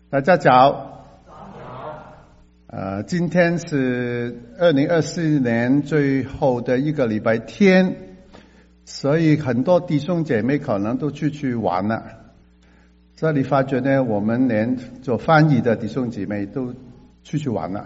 大家早。今天是2024年最后的一个礼拜天，所以很多弟兄姐妹可能都出去玩了。这里发觉呢，我们连做翻译的弟兄姐妹都出去玩了。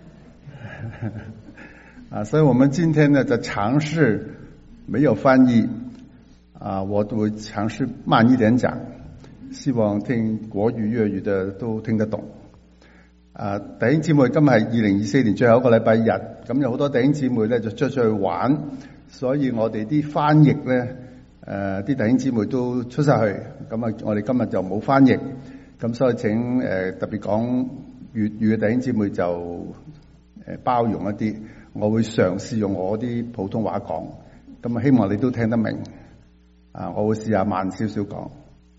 所以我们今天呢，的尝试没有翻译我都会尝試慢一點講，希望聽國語粵語的都聽得懂。弟兄姊妹，今日係2024年最後一個禮拜日，咁有好多弟兄姊妹咧就出去玩，所以我哋啲翻譯咧，啲弟兄姊妹都出晒去，咁我哋今日就冇翻譯，咁所以請特別講粵語嘅弟兄姊妹就包容一啲，我會嘗試用我啲普通話講，咁希望你都聽得明。我會試下慢少少講。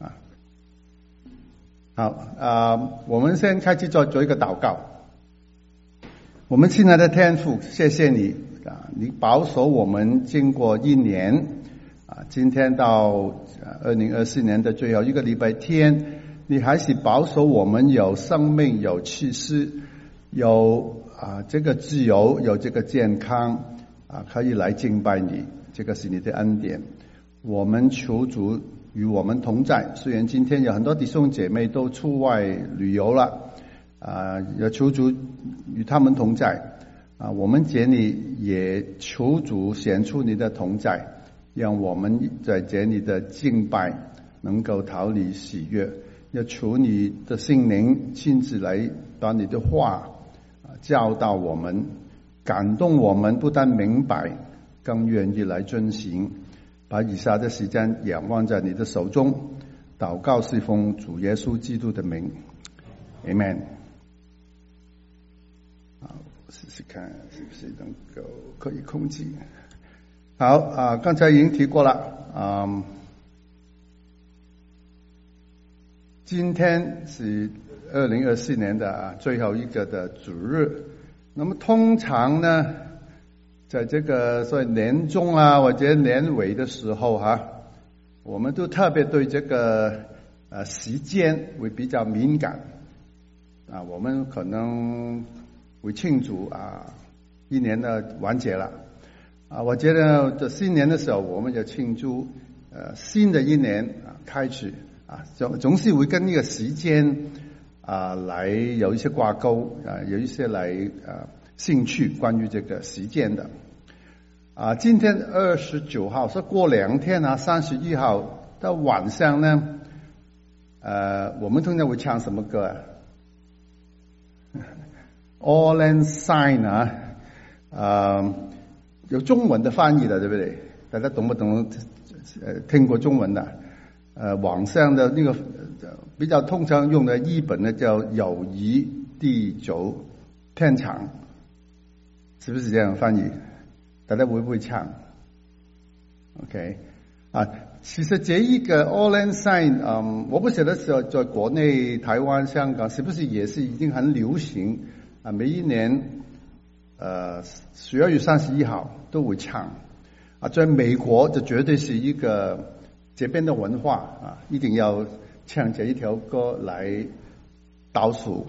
好，我們先開始做一個禱告。我們親愛的天父，謝謝你你保守我們經過一年今天到2024年的最後一個禮拜天，你還是保守我們有生命，有氣勢，有這個自由，有這個健康可以來敬拜你，這個是你的恩典。我們求主與我們同在，雖然今天有很多弟兄姐妹都出外旅遊了，也求主與他們同在，我們這裡也求主顯出你的同在，讓我們在這裡的敬拜能夠討你喜悅，要求你的聖靈親自來把你的話教導我們，感動我們，不但明白，更願意來遵行。把以下的時間仰望在你的手中，禱告是奉主耶穌基督的名 ，Amen。好，試試看是不是能夠可以控制。好剛才已經提過了今天是2024年的最後一個的主日。那麼通常呢，在這個所謂年終或者年尾的時候我們都特別對這個時間會比較敏感我們可能會慶祝一年的完結了我覺得這新年的時候我們就慶祝新的一年開始總是會跟那個時間來有一些掛鈎有一些來興趣關於這個時間的今天29號是過2天31號到晚上呢我們通常會唱什麼歌Auld Lang Syne 有中文的翻譯的對不對？大家懂不懂聽過中文的網上的那個比較通常用的譯本呢叫友誼地久天長，是不是這樣翻譯？大家會不會唱 ？OK 其實這一個 Auld Lang Syne 我不曉得是在國內台灣香港是不是也是已經很流行每一年12月31號都會唱在美國就絕對是一個這邊的文化一定要唱這一條歌來倒數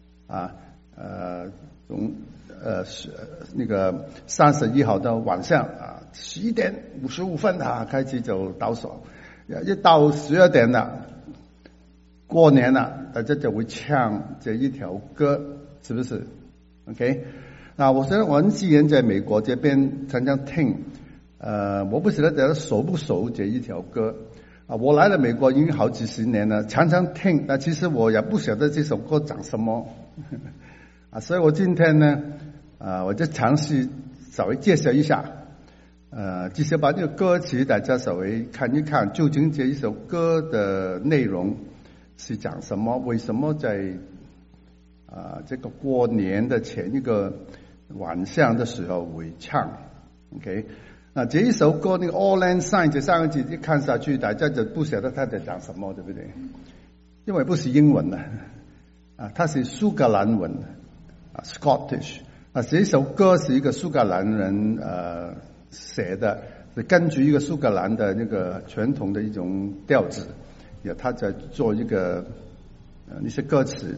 從那個31號到晚上11點55分開始就倒數，一到12點了，過年了，大家就會唱這一條歌，是不是 ？OK？ 我覺得我們既然在美國這邊常常聽，我不曉得大家熟不熟這一條歌我來了美國已經好幾十年了，常常聽，但其實我也不曉得這首歌講什麼所以我今天呢我就嘗試稍微介紹一下至少把這個歌詞大家稍微看一看，究竟這一首歌的內容是講什麼，為什麼在這個過年的前一個晚上的時候會唱 OK？ 這一首歌那個 Auld Lang Syne 這三個字一看下去大家就不曉得它在講什麼，對不對？因為不是英文它是蘇格蘭文Scottish這首歌是一個蘇格蘭人寫的，是根據一個蘇格蘭的那個傳統的一種調子，他在做一個那些歌词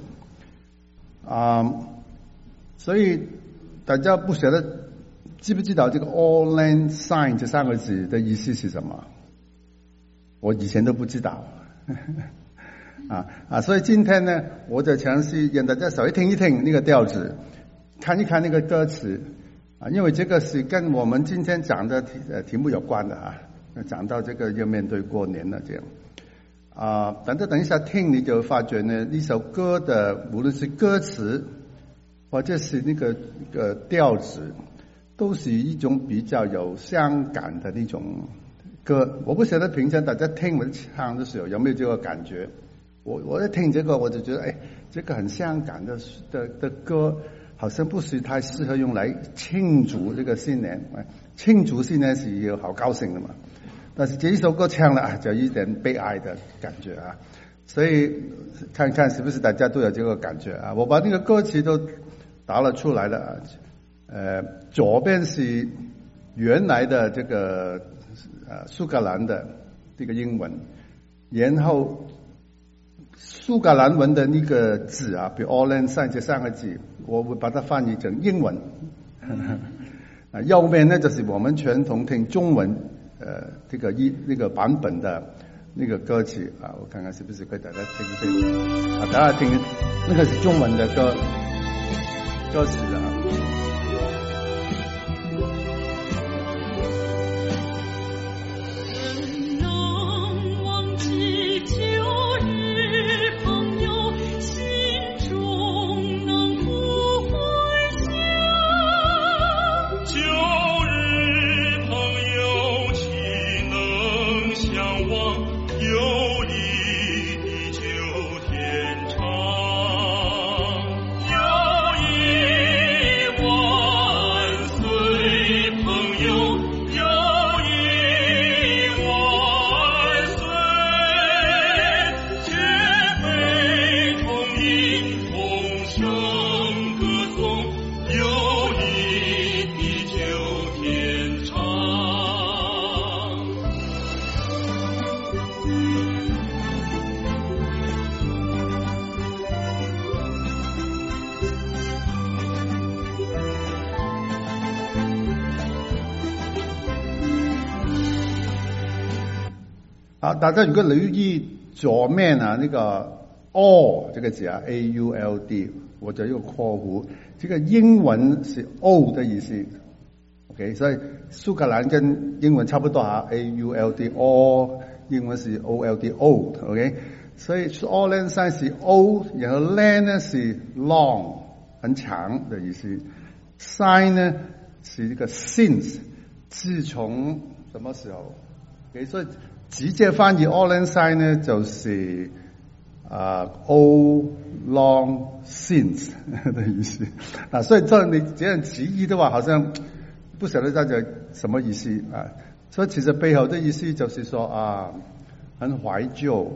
所以大家不晓得知不知道这个 Auld Lang Syne 这3个字的意思是什么？我以前都不知道所以今天呢，我就尝试让大家稍微听一听那个调子，看一看那个歌词因为这个是跟我们今天讲的题目有关的讲到这个要面对过年了这样等一下听你就发觉呢，一首歌的无论是歌词或者是那个调子，都是一种比较有伤感的那种歌。我不晓得平常大家听我唱的时候有没有这个感觉？我一听这个我就觉得这个很伤感的歌，好像不是太适合用来庆祝这个新年。庆祝新年是有好高兴的嘛，但是这一首歌唱了就有一点悲哀的感觉所以看看是不是大家都有这个感觉我把那个歌词都打了出来了左边是原来的这个苏格兰的这个英文，然后苏格兰文的那个字比如 Auld Lang Syne 这3个字，我会把它翻译成英文右面呢就是我们传统听中文这个那个版本的那个歌词我看看是不是给大家听一听大家听那个是中文的歌词大家如果留意左面那个 all 这个字AULD， 我就有括弧，这个英文是 O 的意思 OK， 所以苏格兰跟英文差不多AULD all， 英文是 OLD old OK， 所以 Auld Lang Syne 是 O， 然后 Lang 呢是 long 很长的意思， Syne 呢是这个 since 自从什么时候 OK， 所以直接翻译 Auld Lang Syne 呢就是old long since 的意思所以你这样直译的话好像不晓得大家什么意思所以其实背后的意思就是说很怀旧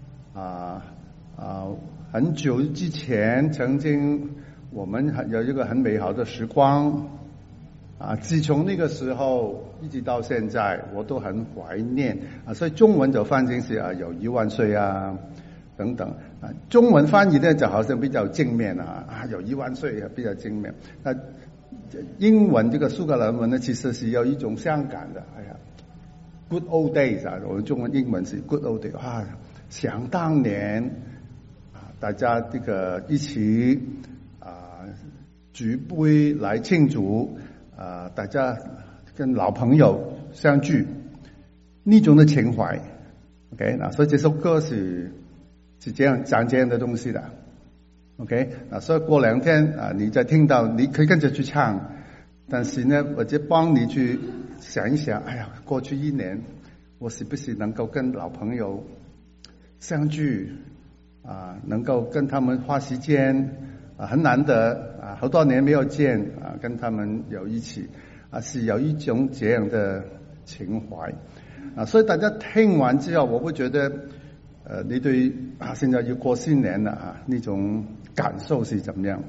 很久之前曾经我们有一个很美好的时光自从那个时候一直到现在我都很怀念所以中文就翻译是有1万岁等等中文翻译呢就好像比较正面有1万岁比较正面英文这个苏格兰文呢其实是有一种伤感的good old days 我们中文英文是 good old days 想当年大家这个一起举杯来庆祝大家跟老朋友相聚那种的情怀 OK， 所以这首歌是这样讲这样的东西的 OK， 所以过2天你再听到你可以跟着去唱，但是呢我就帮你去想一想过去1年我是不是能够跟老朋友相聚能够跟他们花时间很难得好多年没有见跟他们有一起是有一种这样的情怀所以大家听完之后我会觉得你对现在要过新年了那种感受是怎么样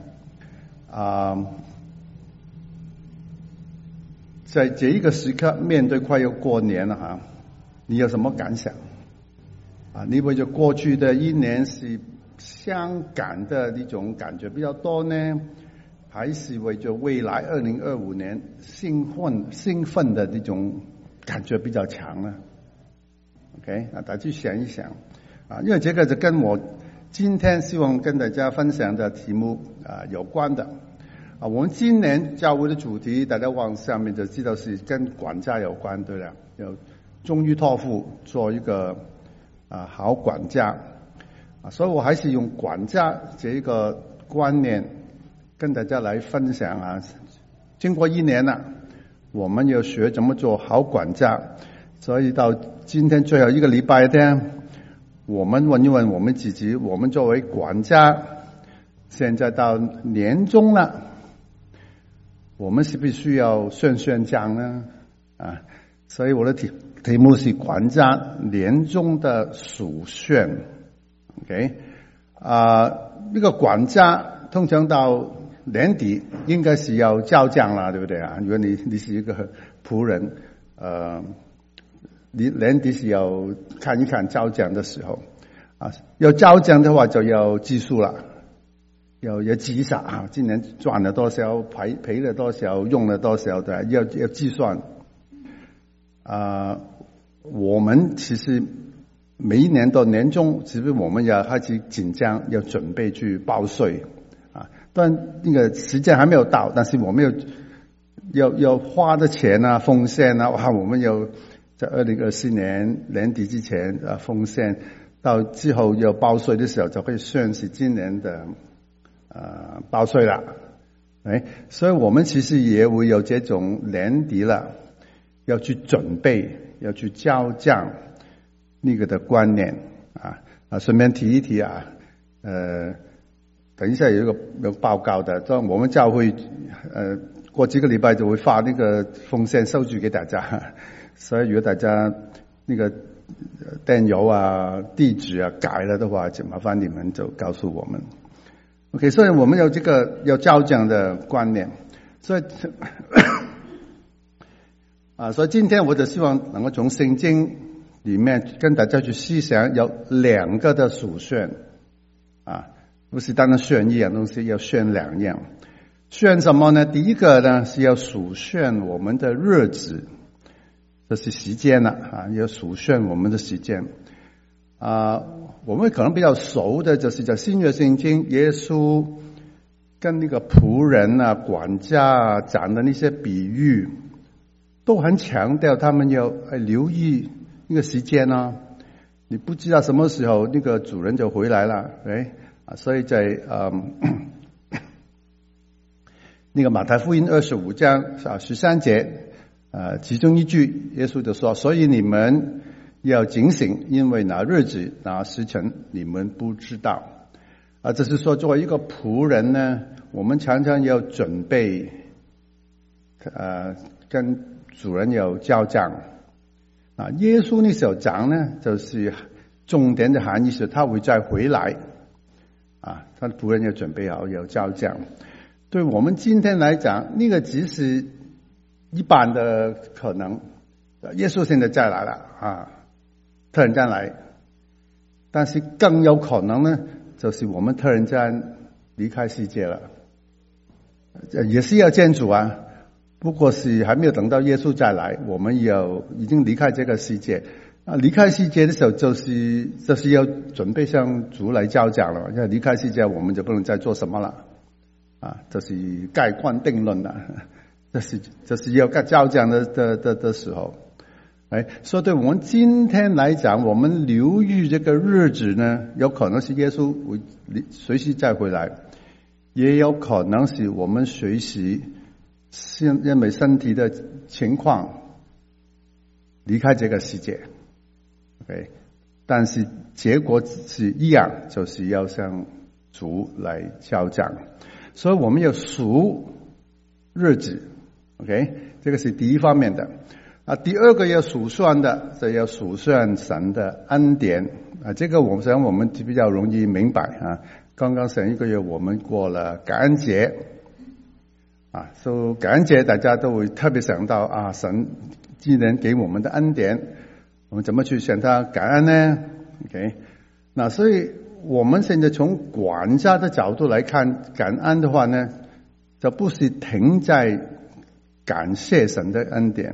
在这一个时刻面对快要过年了你有什么感想你为着过去的1年是伤感的一种感觉比较多呢，还是为着未来2025年兴奋的这种感觉比较强呢？OK， 大家去想一想因为这个就跟我今天希望跟大家分享的题目有关的我们今年教会的主题，大家往下面就知道是跟管家有关，对了，要忠于托付，做一个好管家所以我还是用管家这一个观念跟大家来分享经过1年了，我们要学怎么做好管家，所以到今天最后一个礼拜天，我们问一问我们自己，我们作为管家，现在到年终了，我们是不是需要宣讲呢？所以我的题目是管家年终的数宣。OK， 那个管家通常到年底应该是要交奖了，对不对如果你是一个仆人，你年底是要看一看交奖的时候要交奖的话就要计数了，要计算今年赚了多少，赔了多少，用了多少的，要计算我们其实每一年到年终，其实我们要开始紧张，要准备去报税当然那个时间还没有到，但是我们要花的钱奉献我们要在2024年年底之前奉献，到之后要报税的时候就可以算是今年的报税了所以我们其实也会有这种年底了要去准备，要去交账那个的观念顺便提一提等一下有报告的，我们教会过几个礼拜就会发那个奉献收据给大家，所以如果大家那个电邮地址改了的话，就麻烦你们就告诉我们。OK， 所以我们有这个要交奖的观念，所以所以今天我就希望能够从圣经里面跟大家去思想有2个的数宣不是单单宣一样东西，要宣2样。宣什么呢？第一个呢是要数宣我们的日子，这是时间了要数宣我们的时间我们可能比较熟的就是在新约圣经，耶稣跟那个仆人管家讲的那些比喻，都很强调他们要留意那个时间你不知道什么时候那个主人就回来了所以在那个马太福音25章13节其中一句耶稣就说，所以你们要警醒，因为那日子那时辰你们不知道这是说作为一个仆人呢，我们常常要准备跟主人有交账耶稣那时候讲呢，就是重点的含义是他会再回来他的仆人要准备好有交账。对我们今天来讲，那个只是一般的可能，耶稣现在再来了突然间来，但是更有可能呢，就是我们突然间离开世界了，也是要见主不过是还没有等到耶稣再来，我们已经离开这个世界离开世界的时候就是要准备向主来交奖了，因为离开世界我们就不能再做什么了这是盖棺定论了，这是要交奖的时候所以对我们今天来讲，我们留意这个日子呢，有可能是耶稣会随时再回来，也有可能是我们随时因为身体的情况离开这个世界但是结果是一样，就是要向主来交账，所以我们要数日子这个是第一方面的第二个要数算的，就要数算神的恩典这个我想我们比较容易明白刚刚上一个月我们过了感恩节所以感恩节大家都会特别想到神既然给我们的恩典，我们怎么去向他感恩呢所以我们现在从管家的角度来看感恩的话呢，就不是停在感谢神的恩典，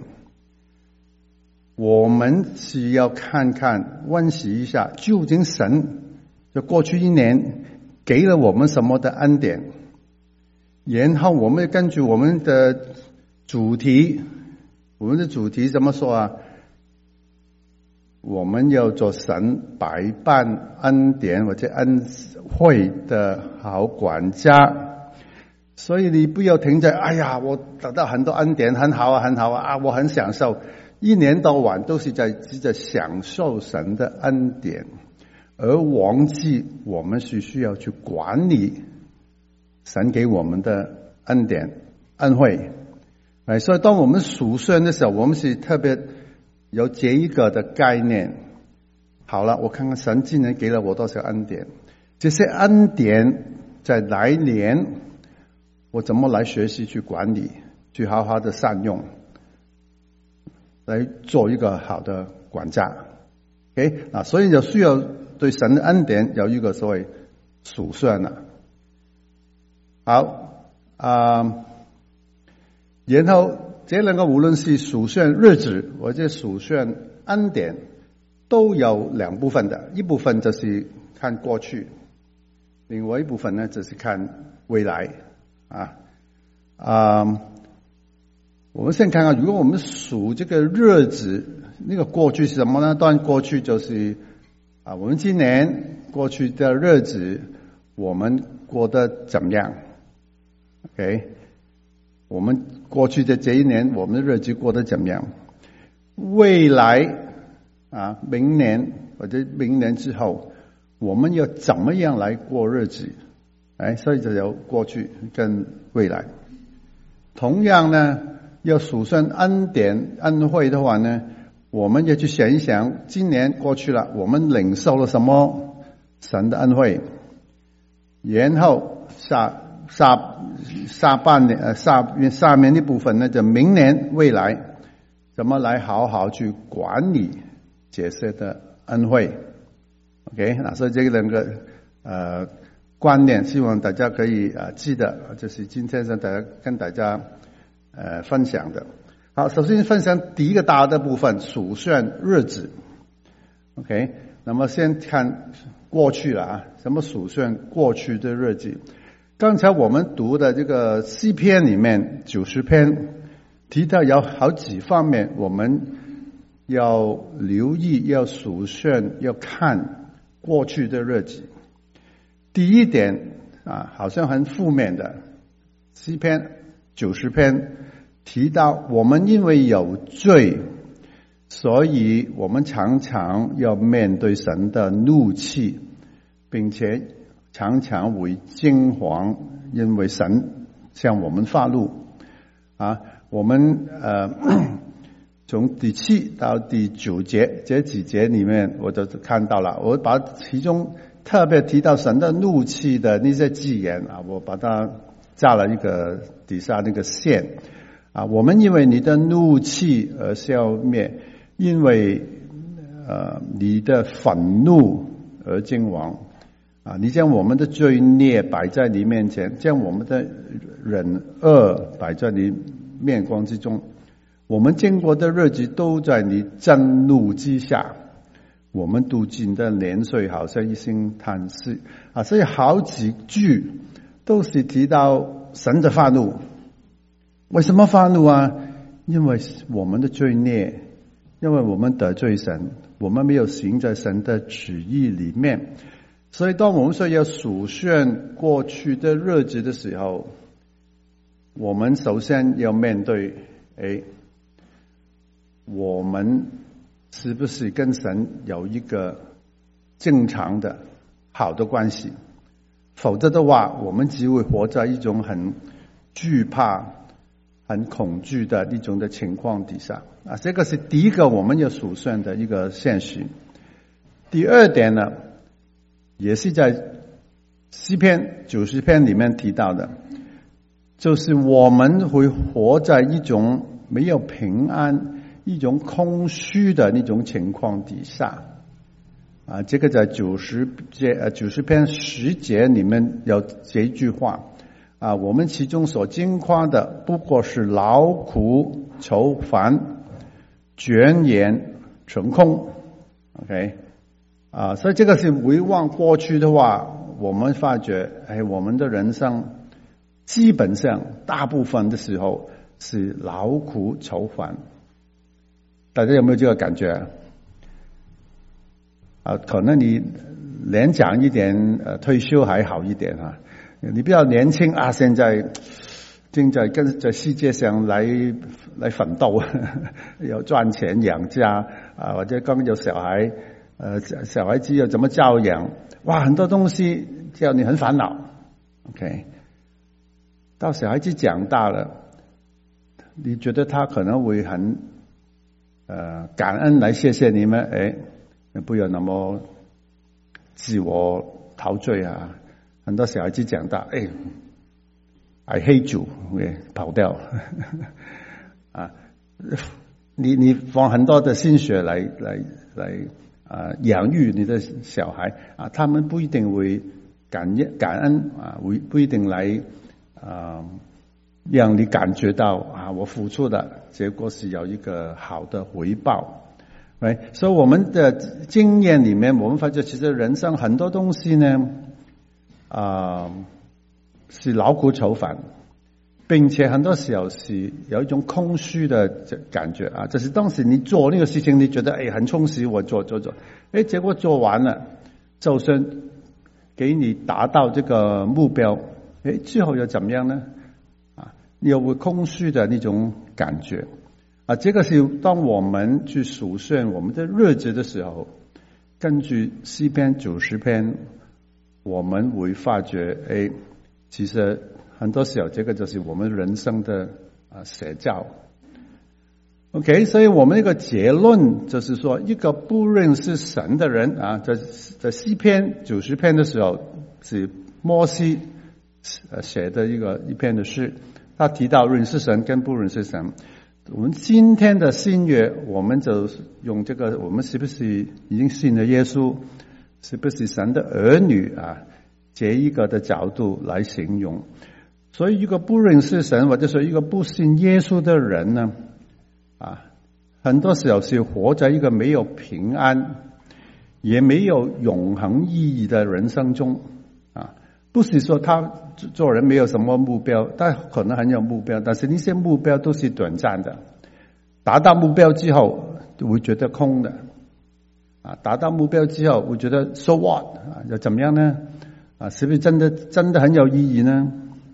我们是要看看温习一下，究竟神就过去一年给了我们什么的恩典，然后我们根据我们的主题怎么说啊？我们要做神百般恩典或者恩惠的好管家，所以你不要停在哎呀，我得到很多恩典，很好啊，我很享受，一年到晚都是在享受神的恩典，而忘记我们是需要去管理神给我们的恩典恩惠。所以当我们数算的时候，我们是特别有这一个的概念。好了，我看看神今年给了我多少恩典，这些恩典在来年我怎么来学习去管理，去好好的善用，来做一个好的管家。OK， 所以就需要对神的恩典有一个所谓数算了。好然后这两个无论是数算日子或者数算恩典，都有两部分的，一部分就是看过去，另外一部分呢就是看未来我们先看看，如果我们数这个日子，那个过去是什么呢？当然过去就是我们今年过去的日子我们过得怎么样 ？OK， 我们过去的这一年我们的日子过得怎么样？未来明年或者明年之后我们要怎么样来过日子？所以就有过去跟未来。同样呢，要数算恩典恩惠的话呢，我们要去想一想，今年过去了，我们领受了什么神的恩惠，然后下半年下面的部分呢，就明年未来怎么来好好去管理这些的恩惠。 OK， 所以这两个观念希望大家可以记得，就是今天跟大家分享的。好，首先分享第一个大的部分，数算日子。 OK， 那么先看过去了什么数算过去的日子。刚才我们读的这个诗篇里面90篇提到有好几方面我们要留意，要数算，要看过去的日子。第一点好像很负面的，诗篇90篇提到我们因为有罪，所以我们常常要面对神的怒气，并且常常会惊惶，因为神向我们发怒我们从第7到第9节这几节里面我都看到了，我把其中特别提到神的怒气的那些字眼我把它加了一个底下那个线我们因为你的怒气而消灭，因为你的愤怒而惊惶你将我们的罪孽摆在你面前，将我们的忍恶摆在你面光之中，我们经过的日子都在你震怒之下，我们度尽的年岁好像一声叹息所以好几句都是提到神的发怒。为什么发怒因为我们的罪孽，因为我们得罪神，我们没有行在神的旨意里面。所以当我们说要数算过去的日子的时候，我们首先要面对我们是不是跟神有一个正常的好的关系，否则的话我们只会活在一种很惧怕很恐惧的一种的情况底下这个是第一个我们要数算的一个现实。第二点呢，也是在诗篇90篇里面提到的，就是我们会活在一种没有平安，一种空虚的那种情况底下这个在90篇10节里面有这一句话我们其中所经夸的不过是劳苦愁烦，卷言成空。 OK 所以这个是回望过去的话，我们发觉我们的人生基本上大部分的时候是劳苦愁烦。大家有没有这个感觉可能你年长一点退休还好一点你比较年轻现在正在跟在世界上来奋斗要赚钱养家或者刚有小孩小孩子要怎么教养，很多东西叫你很烦恼。 OK 到小孩子长大了，你觉得他可能会很感恩来谢谢你们不要那么自我陶醉很多小孩子长大I hate you 跑掉你放很多的心血来养育你的小孩他们不一定会感恩不一定来让你感觉到我付出的结果是有一个好的回报。所以我们的经验里面，我们发觉其实人生很多东西呢是劳苦愁烦，并且很多时候是有一种空虚的感觉就是当时你做那个事情，你觉得很充实，我做结果做完了，就算给你达到这个目标之后又怎么样呢你又会空虚的那种感觉这个是当我们去数算我们的日子的时候，根据诗篇90篇，我们会发觉其实很多时候这个就是我们人生的写照。 OK 所以我们一个结论就是说，一个不认识神的人在诗篇90篇的时候是摩西写的一篇的诗，他提到认识神跟不认识神。我们今天的新约，我们就用这个，我们是不是已经信了耶稣，是不是神的儿女这一个的角度来形容。所以一个不认识神或者说一个不信耶稣的人呢很多时候是活在一个没有平安也没有永恒意义的人生中不是说他做人没有什么目标，但可能很有目标，但是那些目标都是短暂的，达到目标之后会觉得空的达到目标之后会觉得 so what 又怎么样呢是不是真的很有意义呢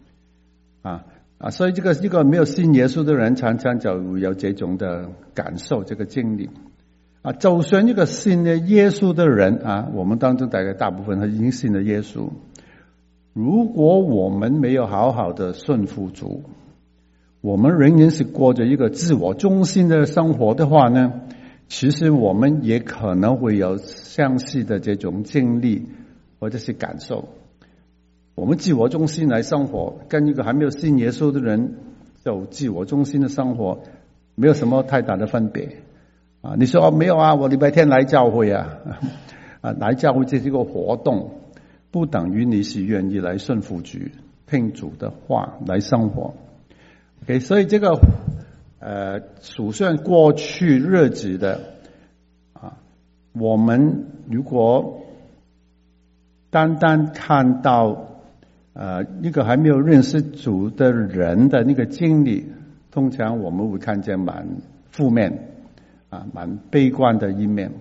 所以这个没有信耶稣的人常常就会有这种的感受，这个经历就算一个信了耶稣的人我们当中大概大部分他已经信了耶稣，如果我们没有好好的顺服主，我们仍然是过着一个自我中心的生活的话呢，其实我们也可能会有相似的这种经历或者是感受。我们自我中心来生活，跟一个还没有信耶稣的人就自我中心的生活没有什么太大的分别你说没有我礼拜天来教会来教会这是一个活动，不等于你是愿意来顺服主听主的话来生活。 OK 所以这个数算过去日子的我们如果单单看到一个还没有认识主的人的那个经历，通常我们会看见蛮负面蛮悲观的一面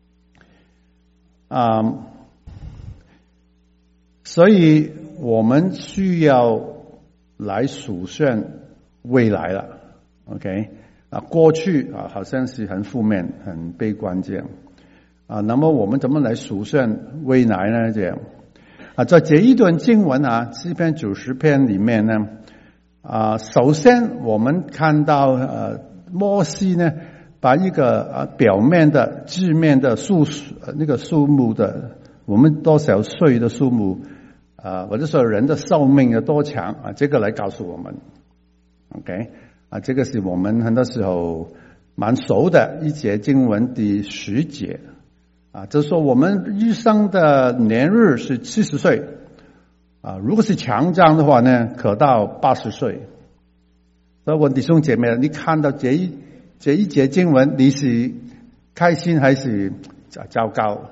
所以我们需要来数算未来了。 OK 过去好像是很负面很悲观这样那么我们怎么来数算未来呢？这样在这一段经文诗篇90篇里面呢首先我们看到摩西呢把一个表面的字面的那个数目的我们多少岁的数目或者说人的寿命有多长这个来告诉我们。 OK这个是我们很多时候蛮熟的一节经文第10节就是说我们一生的年日是70岁如果是强壮的话呢，可到80岁。所以我弟兄姐妹，你看到这一节经文，你是开心还是糟糕？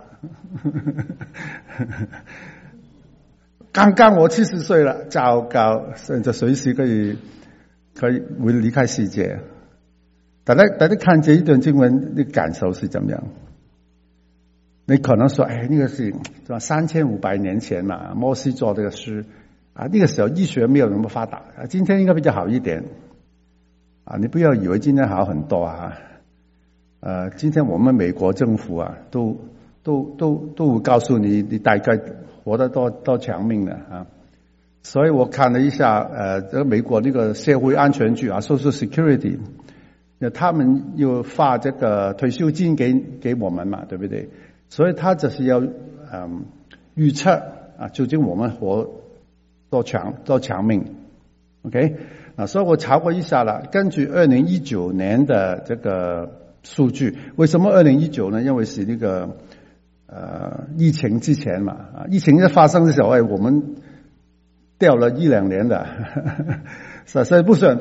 刚刚我70岁了，糟糕，甚至随时可以会离开世界。大家看这一段经文，你感受是怎么样？你可能说，那个是3500年前嘛，摩西做这个事那个时候医学没有那么发达今天应该比较好一点你不要以为今天好很多今天我们美国政府都会告诉你大概活得多长命了所以我看了一下这个美国那个社会安全局Social Security， 他们又发这个退休金给我们嘛，对不对？所以他就是要预测究竟我们活多长命 OK 所以我查过一下了，根据2019年的这个数据，为什么2019呢？因为是那个疫情之前嘛疫情发生的时候我们掉了1-2年的所以不算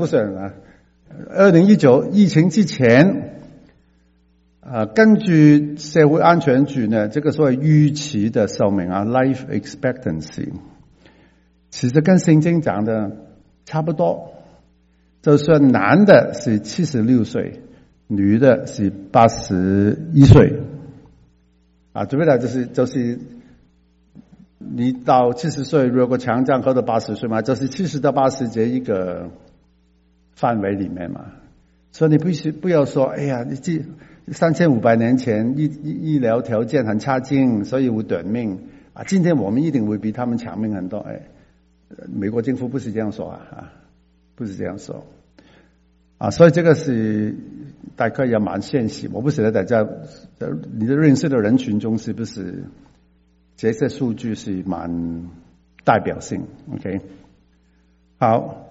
2019疫情之前根据社会安全局呢，这个所谓预期的寿命life expectancy， 其实跟圣经讲的差不多，就算男的是76岁，女的是81岁对不对？就是你到70岁，如果强壮喝到80岁嘛，就是70到80这一个范围里面嘛。所以你不要说，你3500年前医疗条件很差劲，所以会短命今天我们一定会比他们长命很多美国政府不是这样说不是这样说所以这个是大概也蛮现实。我不晓得大家你的认识的人群中是不是这些数据是蛮代表性 OK 好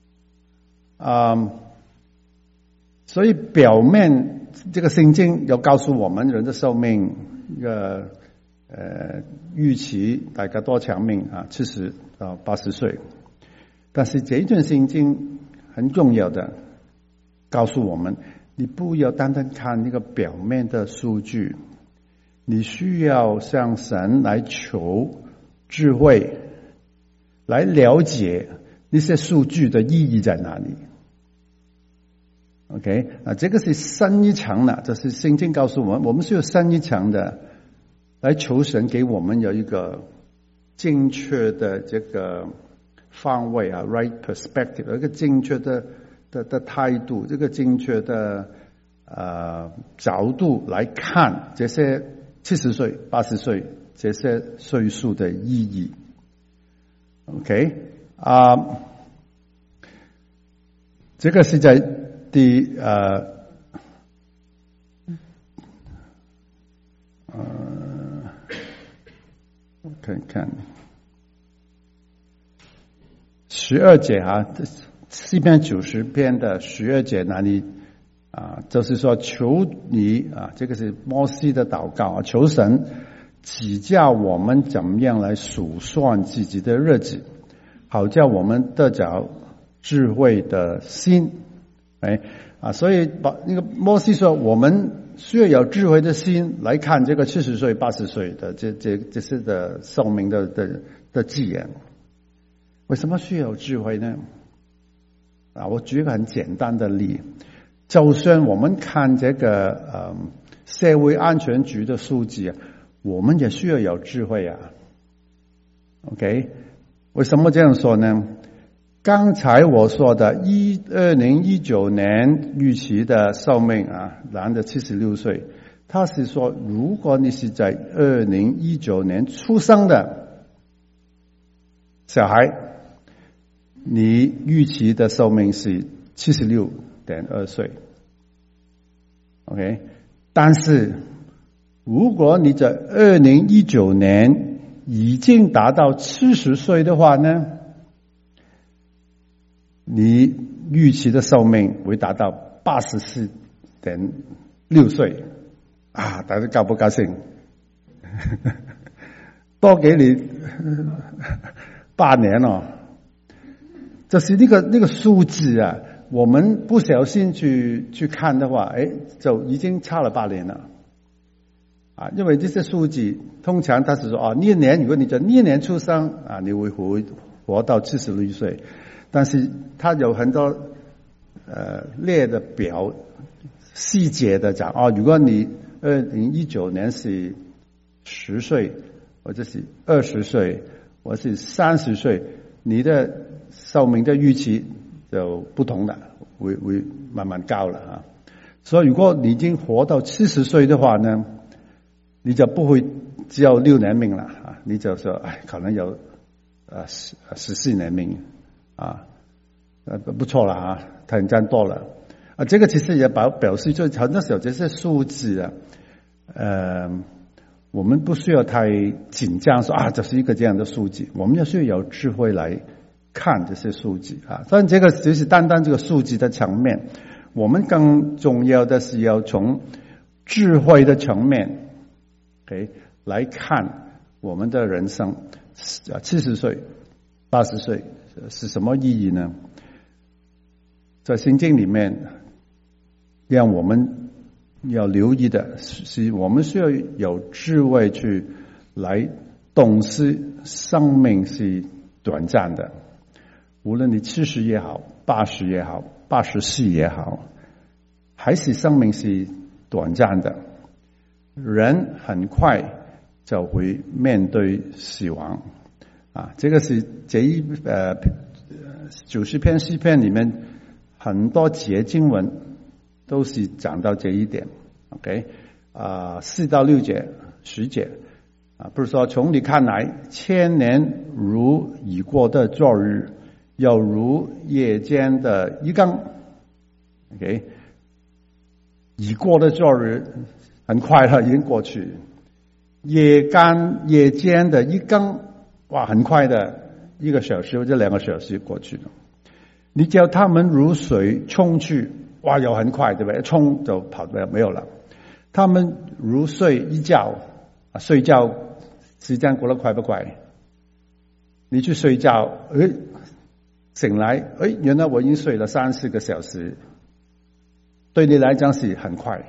所以表面这个圣经要告诉我们人的寿命一个预期大概多长命70到80岁，但是这一段圣经很重要的告诉我们，你不要单单看那个表面的数据，你需要向神来求智慧，来了解那些数据的意义在哪里。OK 这个是深一层的，这是圣经告诉我们，我们是有深一层的来求神给我们有一个正确的这个方位right perspective， 有一个正确的态度，这个正确的角度来看这些70岁80岁这些岁数的意义。 OK 这个是在第看看12节诗篇90篇的12节那里就是说求你这个是摩西的祷告求神指教我们怎么样来数算自己的日子，好叫我们得着智慧的心。所以那个摩西说我们需要有智慧的心来看这个70岁80岁的这些的寿命的字眼。为什么需要有智慧呢？我举一个很简单的例，就算我们看这个社会安全局的数据我们也需要有智慧OK 为什么这样说呢？刚才我说的2019年预期的寿命男的76岁，他是说如果你是在2019年出生的小孩，你预期的寿命是76.2岁 OK 但是如果你在2019年已经达到70岁的话呢，你预期的寿命会达到84.6岁大家高不高兴多给你8年哦，就是那个数字啊，我们不小心去看的话，就已经差了8年了。因为这些数据通常他是说那一年如果你在那一年出生你会活到76岁，但是他有很多列的表细节的讲如果你2019年是10岁，或者是20岁，或是30岁，你的寿命的预期就不同了，会慢慢高了所以如果你已经活到70岁的话呢，你就不会只有6年命了你就说可能有14年命不错了很占多了这个其实也表示就很多时候这些数字我们不需要太紧张说就是一个这样的数字，我们要需要有智慧来看这些数字当然这个只是单单这个数字的层面，我们更重要的是要从智慧的层面来看我们的人生，70岁、80岁是什么意义呢？在圣经里面，让我们要留意的是，我们需要有智慧去来懂识生命是短暂的，无论你70也好，80也好，84也好，还是生命是短暂的。人很快就会面对死亡这个是90篇诗篇里面很多节经文都是讲到这一点4到6节10节不是说从你看来1000年如已过的昨日，又如夜间的一更已过的昨日很快了，已经过去。夜间的一更很快的1个小时或者2个小时过去了。你叫他们如水冲去又很快，对不对？冲就跑没有了。他们如睡一觉睡觉时间过得快不快？你去睡觉醒来原来我已经睡了3-4个小时，对你来讲是很快。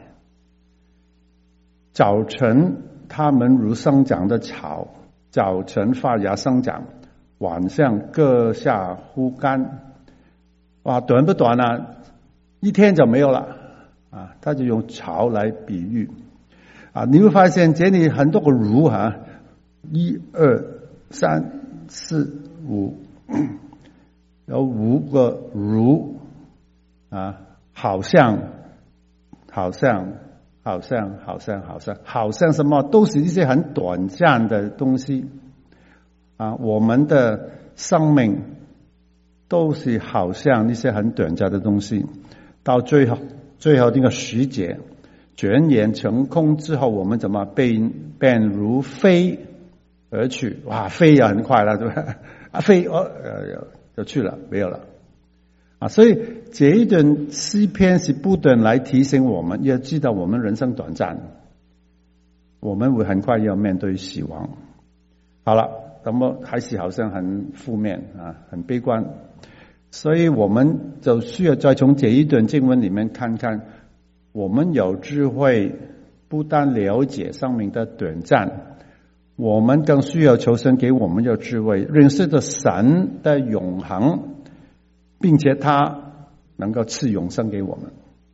早晨他们如生长的草，早晨发芽生长，晚上各下枯干。短不短一天就没有了他就用草来比喻你会发现这里很多个如1、2、3、4、5有5个如好像什么都是一些很短暂的东西我们的生命都是好像一些很短暂的东西，到最后那个10节转眼成空之后，我们怎么便如飞而去？飞也很快了，对吧？飞就去了，没有了所以这一段诗篇是不断来提醒我们，要知道我们人生短暂，我们会很快要面对死亡。好了，那么还是好像很负面很悲观，所以我们就需要再从这一段经文里面看看，我们有智慧不但了解生命的短暂，我们更需要求神给我们有智慧，认识到神的永恒，并且他能够赐永生给我们。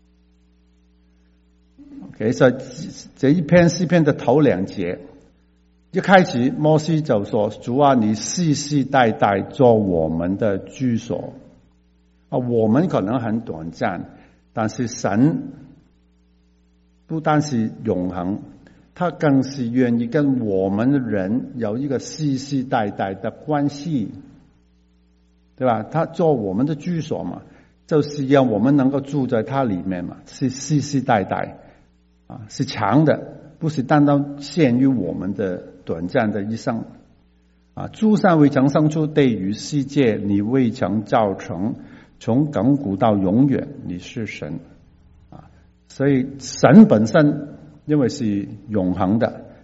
所以这一篇诗篇的头2节一开始摩西就说，主啊，你世世代代做我们的居所我们可能很短暂，但是神不单是永恒，他更是愿意跟我们的人有一个世世代代的关系，对吧？他做我们的居所嘛，就是让我们能够住在他里面嘛，是世世代代是长的，不是单单限于我们的短暂的一生诸山未曾生出，地与世界你未曾造成，从亘古到永远你是神所以神本身因为是永恒的，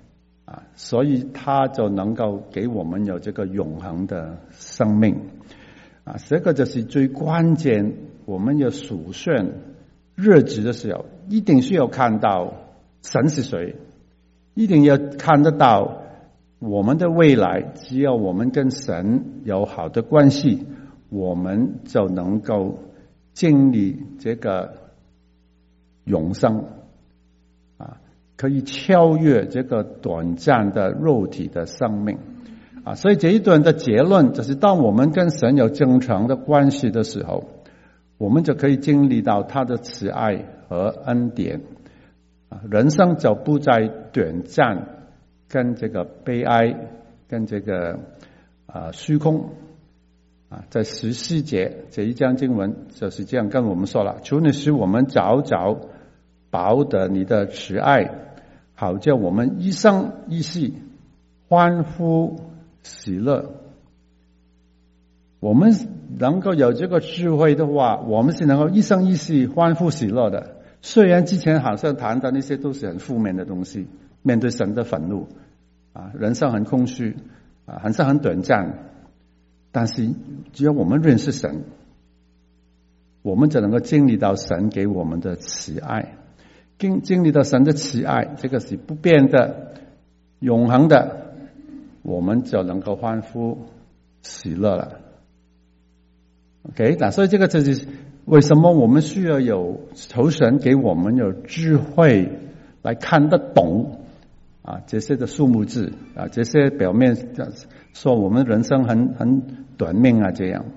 所以他就能够给我们有这个永恒的生命这个就是最关键。我们要数算日子的时候，一定需要看到神是谁，一定要看得到我们的未来。只要我们跟神有好的关系，我们就能够经历这个永生可以超越这个短暂的肉体的生命所以这一段的结论就是，当我们跟神有正常的关系的时候，我们就可以经历到他的慈爱和恩典人生就不再短暂，跟这个悲哀，跟这个虚空在14节这一章经文就是这样跟我们说了：求你使我们早早饱得你的慈爱，好叫我们一生一世欢呼喜乐。我们能够有这个智慧的话，我们是能够一生一世欢呼喜乐的。虽然之前好像谈的那些都是很负面的东西，面对神的愤怒人生很空虚人生很短暂，但是只要我们认识神，我们就能够经历到神给我们的慈爱，经历到神的慈爱，这个是不变的永恒的，我们就能够欢呼喜乐了。OK， 所以这个就是为什么我们需要有求神给我们有智慧来看得懂这些的数目字这些表面说我们人生很短命这样。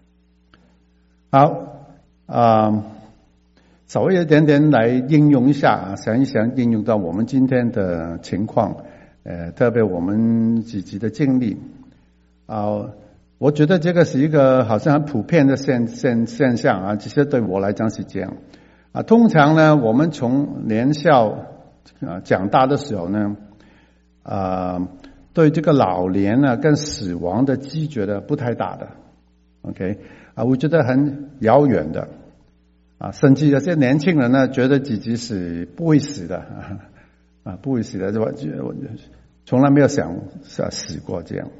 好稍微有点点来应用一下想一想应用到我们今天的情况特别我们自己的经历我觉得这个是一个好像很普遍的现象其实对我来讲是这样通常呢，我们从年少长大的时候呢对这个老年跟死亡的机觉的不太大的 OK 我觉得很遥远的甚至有些年轻人呢觉得自己是不会死的不会死的，我从来没有想死过这样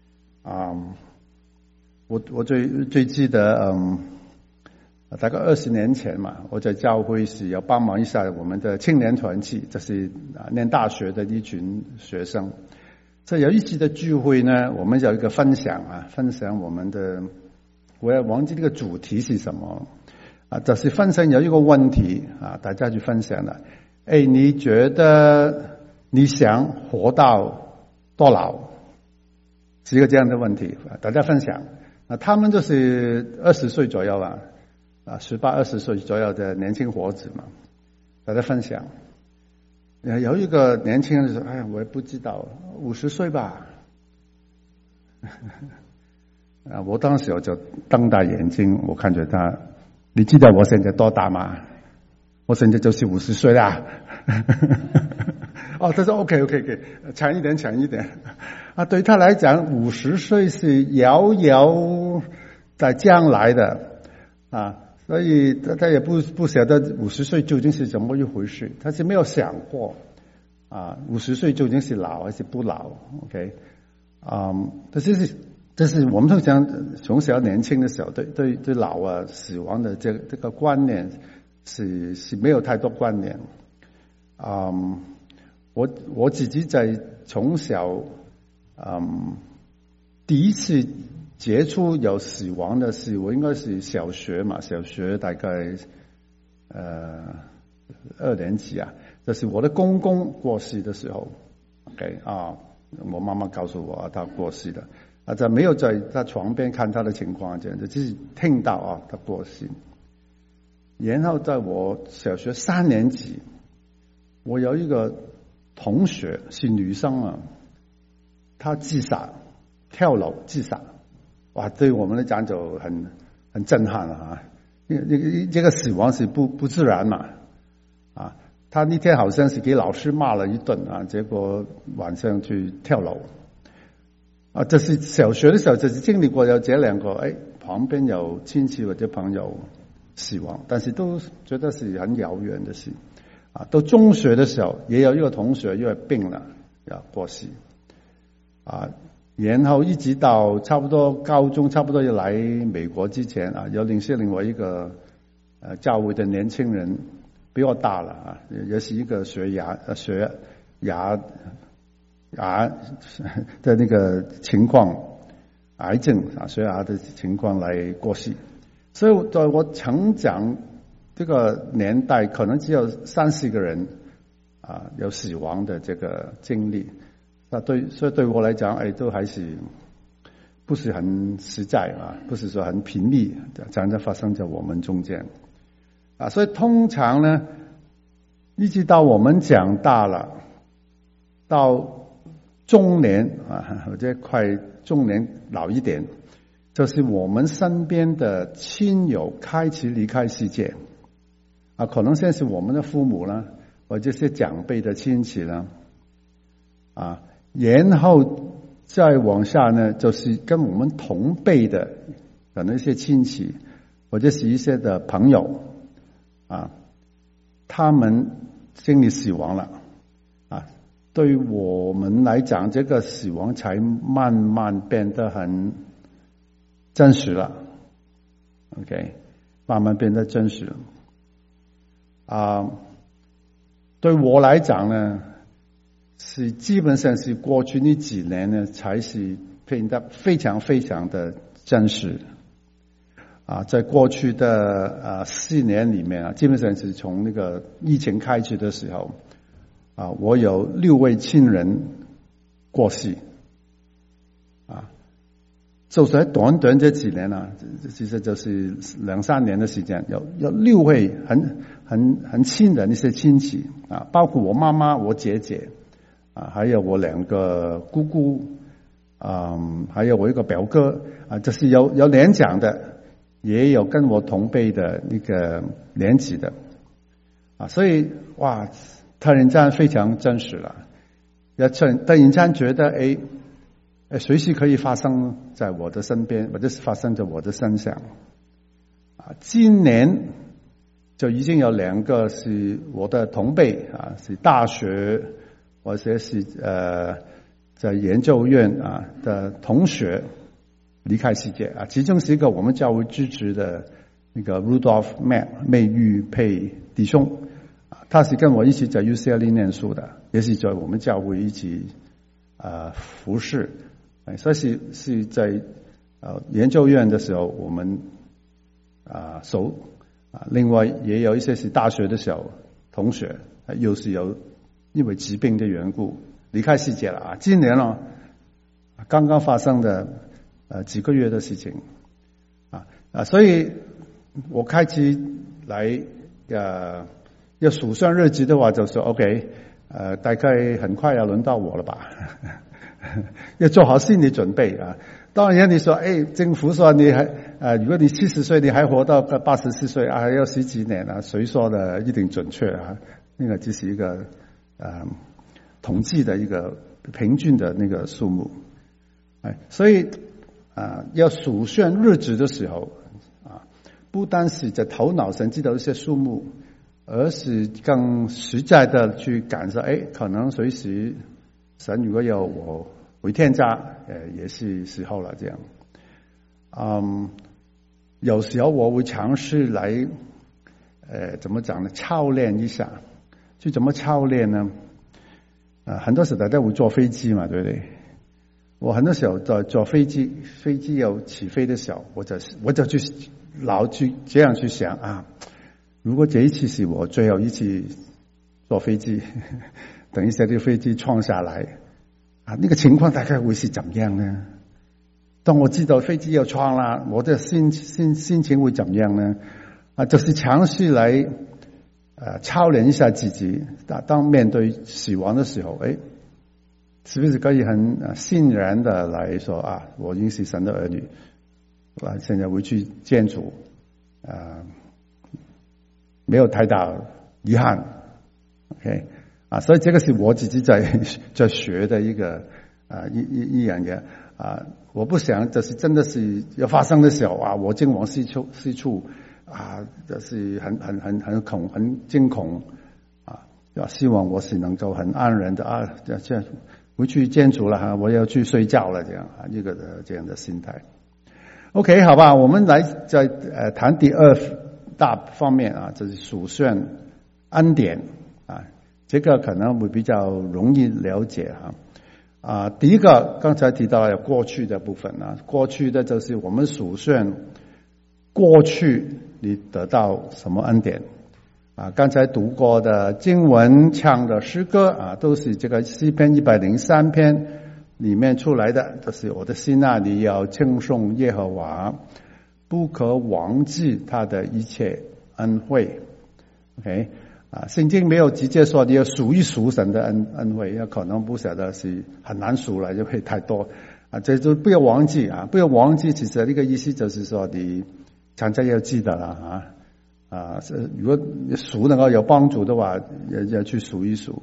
我最记得大概20年前嘛，我在教会是要帮忙一下我们的青年团契，这是念大学的一群学生。这有一次的聚会呢，我们有一个分享分享我们的，我也忘记这个主题是什么就是分享有一个问题大家去分享了。你觉得你想活到多老？是一个这样的问题，大家分享。他们就是20岁左右18、20岁左右的年轻伙子嘛，大家分享。有一个年轻人说：“我也不知道，50岁吧。”我当时我就瞪大眼睛，我看着他，你知道我现在多大吗？我现在就是50岁啦。他说 OK， 强一点对他来讲50岁是遥遥在将来的所以他也不晓得50岁究竟是怎么一回事，他是没有想过50岁究竟是老还是不老 OK 但是我们通常从小年轻的时候对老死亡的这个观念是没有太多观念我自己在从小第一次接触有死亡的事，我应该是小学嘛，小学大概2年级就是我的公公过世的时候 OK 我妈妈告诉我他过世了在没有在他床边看他的情况，这样只是听到他过世。然后在我小学3年级，我有一个同学是女生她自杀，跳楼自杀，对我们来讲就很震撼了这个死亡是不自然嘛她那天好像是给老师骂了一顿结果晚上去跳楼这是小学的时候就是经历过有这2个旁边有亲戚或者朋友死亡，但是都觉得是很遥远的事到中学的时候也有一个同学因为病了要过世然后一直到差不多高中，差不多要来美国之前有认识另外一个教会的年轻人，比我大了也是一个学牙的那个情况，癌症学牙的情况来过世。所以在我成长这个年代，可能只有30个人有死亡的这个经历。所以对我来讲，都还是不是很实在不是说很频密常常发生在我们中间所以通常呢，一直到我们长大了，到中年或者快中年老一点，就是我们身边的亲友开始离开世界可能现在是我们的父母呢，或者是长辈的亲戚呢然后再往下呢，就是跟我们同辈的可能一些亲戚或者是一些的朋友他们经历死亡了对于我们来讲，这个死亡才慢慢变得很真实了 OK 慢慢变得真实了对我来讲呢，是基本上是过去那几年呢，才是变得非常非常的真实在过去的4年里面基本上是从那个疫情开始的时候我有6位亲人过世就是在短短这几年其实就是2-3年的时间，有6位很亲的那些亲戚包括我妈妈、我姐姐还有我2个姑姑还有我一个表哥就是有年长的，也有跟我同辈的那个年纪的所以哇，突然间非常真实了，突然间觉得随时可以发生在我的身边，或者是发生在我的身上今年就已经有2个是我的同辈是大学或者是在研究院的同学离开世界其中是一个我们教会支持的那个 Rudolph 麦玉佩弟兄他是跟我一起在 UCLA 念书的，也是在我们教会一起服侍所以是在研究院的时候我们熟另外也有一些是大学的时候同学又是有因为疾病的缘故离开世界了今年刚刚发生的几个月的事情所以我开始来要数算日子的话，就说 OK 大概很快要轮到我了吧要做好心理准备当然你说政府说你还如果你70岁你还活到84岁还要10几年谁说的一定准确那个只是一个统计的一个平均的那个数目所以要数算日子的时候不单是在头脑上知道一些数目，而是更实在的去感受可能随时神如果要我回天家也是时候了这样有时候我会尝试来怎么讲呢，操练一下。就怎么操练呢很多时大家会坐飞机嘛，对不对？我很多时候在坐飞机要起飞的时候，我就去老去这样去想如果这一次是我最后一次坐飞机等一下这个飞机撞下来那个情况大概会是怎么样呢？当我知道飞机要撞了，我的心情会怎么样呢？就是尝试来操练一下自己，当面对死亡的时候是不是可以很欣然的来说我已经是神的儿女，我现在会去见主没有太大遗憾 OK 所以这个是我自己在学的一个一样嘢我不想就是真的是要发生的时候我惊惶失措就是很惊恐希望我是能够很安然的这回去建筑了我要去睡觉了，这样一个这样的心态。OK， 好吧，我们来再谈第二大方面就是数算恩典这个可能会比较容易了解第一个刚才提到有过去的部分过去的就是我们数算过去你得到什么恩典刚才读过的经文唱的诗歌都是这个诗篇103篇里面出来的，就是我的心你要称颂耶和华，不可忘记他的一切恩惠。OK，圣经没有直接说你要数一数神的恩惠，可能不晓得是很难数了，就会太多这就不要忘记不要忘记。其实这个意思就是说你常常要记得了如果数能够有帮助的话，要去数一数。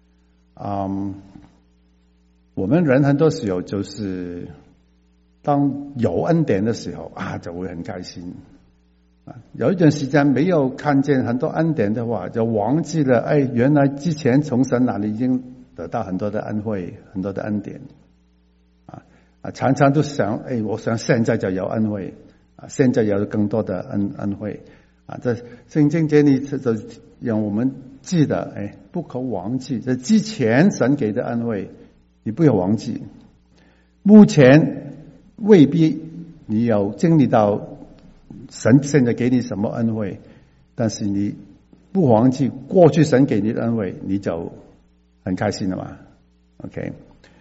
我们人很多时候就是当有恩典的时候就会很开心有一段时间没有看见很多恩典的话，就忘记了原来之前从神那里已经得到很多的恩惠，很多的恩典常常都想我想现在就有恩惠现在有更多的恩惠这圣经这里就让我们记得不可忘记这之前神给的恩惠，你不要忘记。目前未必你有经历到神现在给你什么恩惠，但是你不忘记过去神给你的恩惠，你就很开心了嘛。 OK，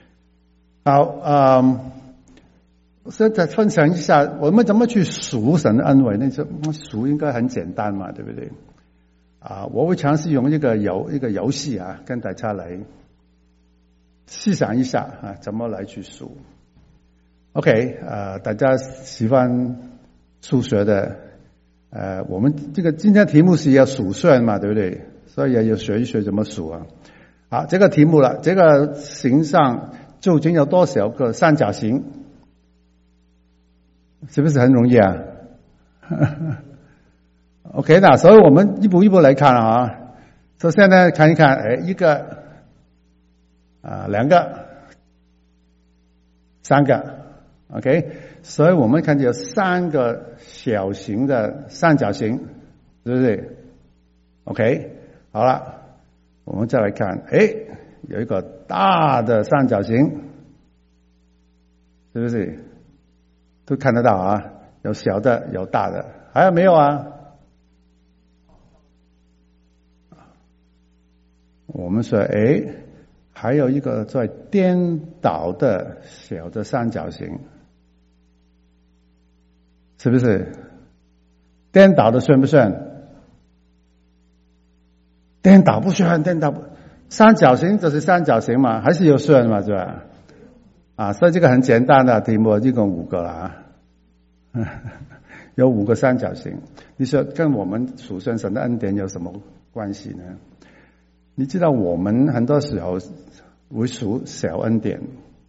好我现在分享一下我们怎么去数神的恩惠。那数应该很简单嘛，对不对我会尝试用一个游戏跟大家来细想一下怎么来去数。 OK， 大家喜欢数学的我们这个今天题目是要数算嘛，对不对？所以要学一学怎么数好，这个题目了，这个形上究竟有多少个三角形？是不是很容易OK， 那所以我们一步一步来看首先呢，看一看一个两个三个 OK， 所以我们看见有三个小型的三角形，对不对 ？OK， 好了，我们再来看有一个大的三角形，是不是都看得到有小的有大的，还有没有我们说还有一个在颠倒的小的三角形，是不是？颠倒的算不算？颠倒不算，三角形就是三角形嘛，还是有算嘛，是吧？所以这个很简单的题目，一共5个了有5个三角形。你说跟我们数算神的恩典有什么关系呢？你知道我们很多时候会数小恩典，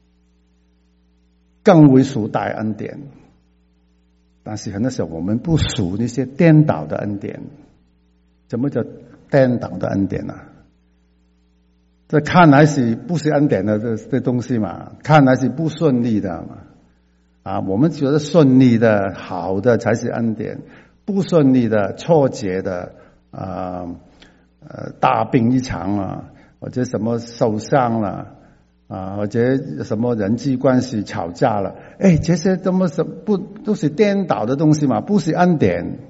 更会数大恩典，但是很多时候我们不数那些颠倒的恩典。什么叫颠倒的恩典这看来是不是恩典的这东西嘛，看来是不顺利的嘛我们觉得顺利的好的才是恩典，不顺利的挫折的大病一场或者什么受伤了或者什么人际关系吵架了这些都是颠倒的东西嘛，不是恩典。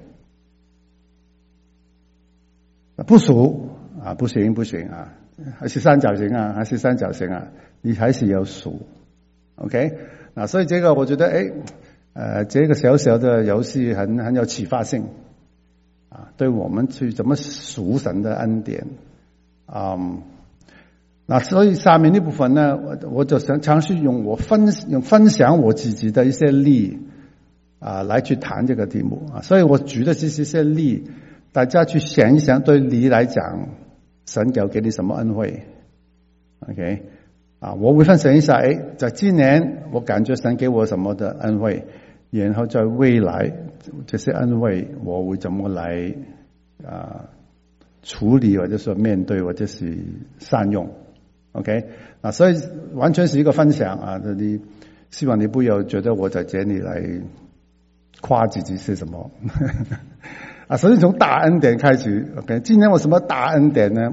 不数不行还是三角形还是三角形你还是要数 OK。 所以这个我觉得这个小小的游戏很有启发性对我们去怎么数神的恩典所以下面这部分呢，我就想尝试用分享我自己的一些例来去谈这个题目所以我举的是这些例，大家去想一想，对你来讲神有给你什么恩惠 OK。我会分享一下在今年我感觉神给我什么的恩惠，然后在未来这些恩惠我会怎么来处理或者说面对或者是善用 ，OK 啊，所以完全是一个分享啊，你希望你不要觉得我在这里来夸自己是什么啊，所以从大恩典开始 ，OK， 今年我什么大恩典呢？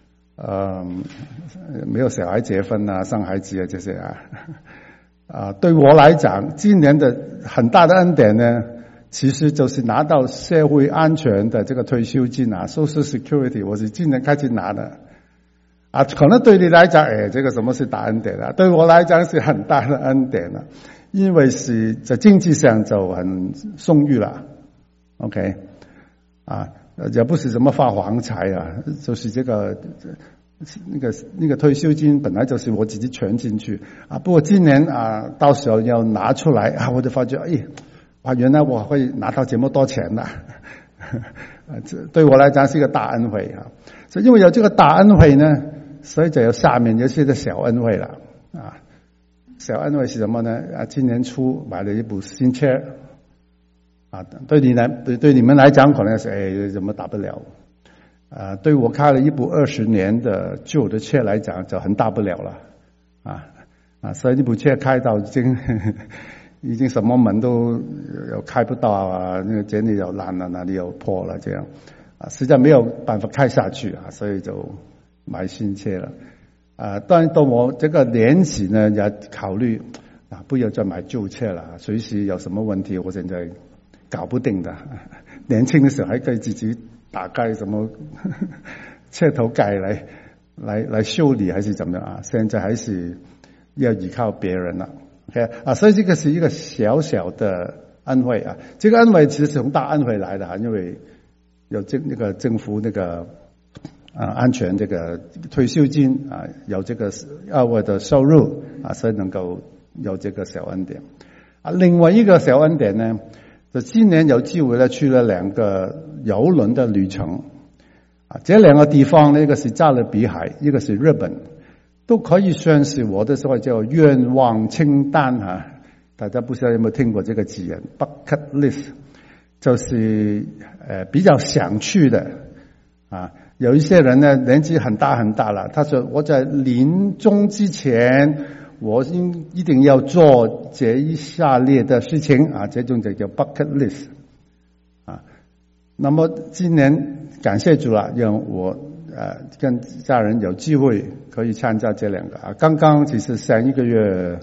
没有小孩结婚啊，生孩子啊这些啊，对我来讲，今年的很大的恩典呢，其实就是拿到社会安全的这个退休金啊 ，Social Security， 我是今年开始拿的啊。可能对你来讲，这个什么是大恩典啊？对我来讲是很大的恩典啊，因为是在经济上就很充裕了 ，OK， 啊。也不是什么发黄财啊，就是这个那个退休金本来就是我自己存进去啊。不过今年啊，到时候要拿出来啊，我就发觉，原来我会拿到这么多钱的，这对我来讲是一个大恩惠啊。所以因为有这个大恩惠呢，所以就有下面有些的小恩惠了啊。小恩惠是什么呢？啊，今年初买了一部新车。啊，对你们来讲可能是怎么大不了啊？对我开了一部20年的旧的车来讲就很大不了了啊！所以这部车开到已经什么门都开不到啊，那个这里有烂了，哪里有破了，这样啊，实在没有办法开下去啊，所以就买新车了啊。当然到我这个年纪呢，也考虑啊，不要再买旧车了，随时有什么问题，我现在搞不定的，年轻的时候还可以自己打开什么车头盖来修理还是怎么样啊？现在还是要依靠别人了 ，OK 啊，所以这个是一个小小的恩惠啊。这个恩惠其实是从大恩惠来的，因为有那个政府那个安全这个退休金啊，有这个额外的收入啊，所以能够有这个小恩典啊。另外一个小恩典呢？今年有机会呢去了2个邮轮的旅程啊，这2个地方呢，一个是加勒比海，一个是日本，都可以算是我的所谓叫愿望清单啊。大家不知道有没有听过这个字眼 bucket list， 就是比较想去的啊。有一些人呢年纪很大了，他说我在临终之前。我一定要做这一系列的事情啊，这种就叫 bucket list 啊。那么今年感谢主了，让我跟家人有机会可以参加这2个啊。刚刚其实上一个月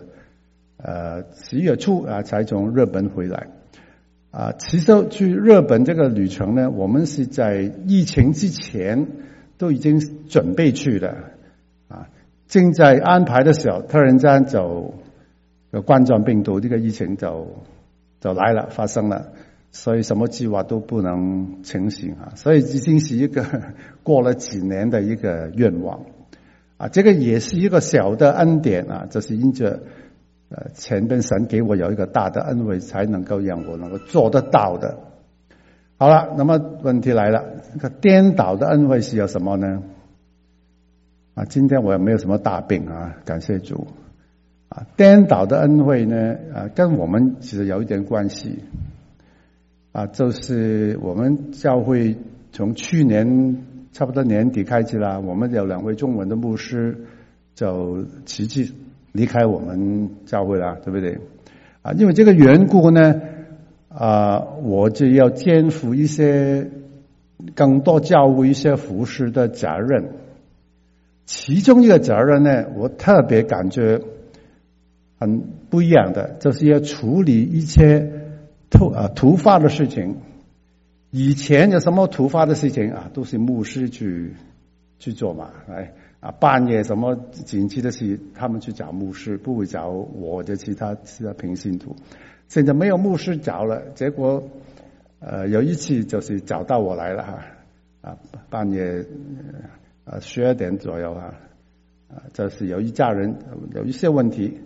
10月初啊才从日本回来啊。其实去日本这个旅程呢，我们是在疫情之前都已经准备去的。正在安排的时候，突然间就冠状病毒这个疫情就来了，发生了，所以什么计划都不能成行啊。所以已经是一个过了几年的一个愿望啊，这个也是一个小的恩典啊，这是因着前边神给我有一个大的恩惠，才能够让我能够做得到的。好了，那么问题来了，这个颠倒的恩惠是有什么呢？啊，今天我也没有什么大病啊，感谢主啊。颠倒的恩惠呢，跟我们其实有一点关系啊，就是我们教会从去年差不多年底开始啦，我们有2位中文的牧师就辞职离开我们教会啦，对不对啊？因为这个缘故呢，我就要肩负一些更多教会一些服事的责任。其中一个责任呢，我特别感觉很不一样的，就是要处理一些突发的事情。以前有什么突发的事情啊，都是牧师去做嘛，半夜什么紧急的事，他们去找牧师，不会找我的其他平信徒。现在没有牧师找了，结果有一次就是找到我来了半夜。12点左右就是有一家人有一些问题，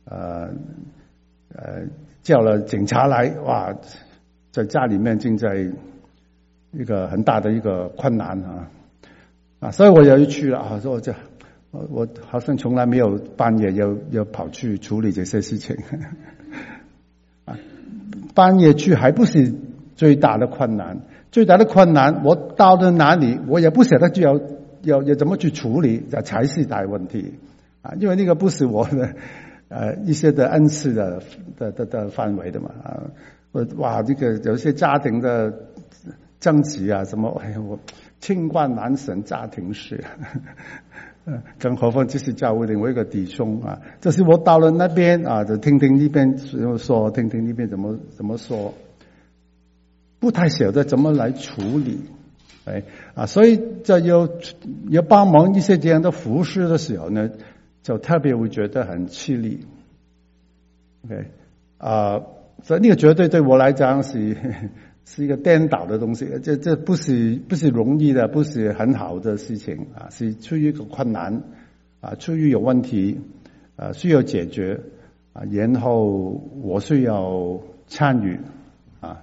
叫了警察来，哇，在家里面正在一个很大的一个困难所以我也去了说我好像从来没有半夜要跑去处理这些事情半夜去还不是最大的困难， 最大的困难，我到了哪里，我也不晓得要怎么去处理，这才是大问题啊！因为那个不是我的一些的恩赐的范围的嘛啊！哇，这个有些家庭的争执啊，什么我清官难审家庭事，更何况这是教会另外一个弟兄啊，就是我到了那边啊，就听听那边怎么说，听听那边怎么说。不太晓得怎么来处理，所以就要帮忙一些这样的服侍的时候呢，就特别会觉得很吃力。所以那个绝对对我来讲是一个颠倒的东西，这不是容易的，不是很好的事情啊，是出于一个困难啊，出于有问题需要解决啊，然后我需要参与啊，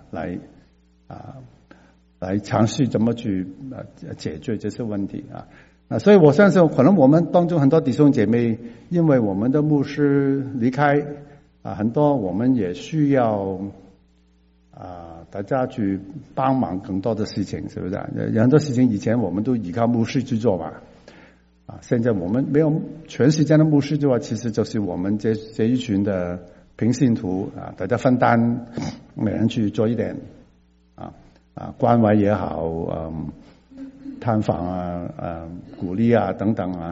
来尝试怎么去解决这些问题啊，所以我相信可能我们当中很多弟兄姐妹，因为我们的牧师离开啊，很多我们也需要大家去帮忙更多的事情，是不是？有很多事情以前我们都依靠牧师去做嘛，现在我们没有全时间的牧师的话，其实就是我们这一群的平信徒啊，大家分担，每人去做一点。关怀也好，探访鼓励等等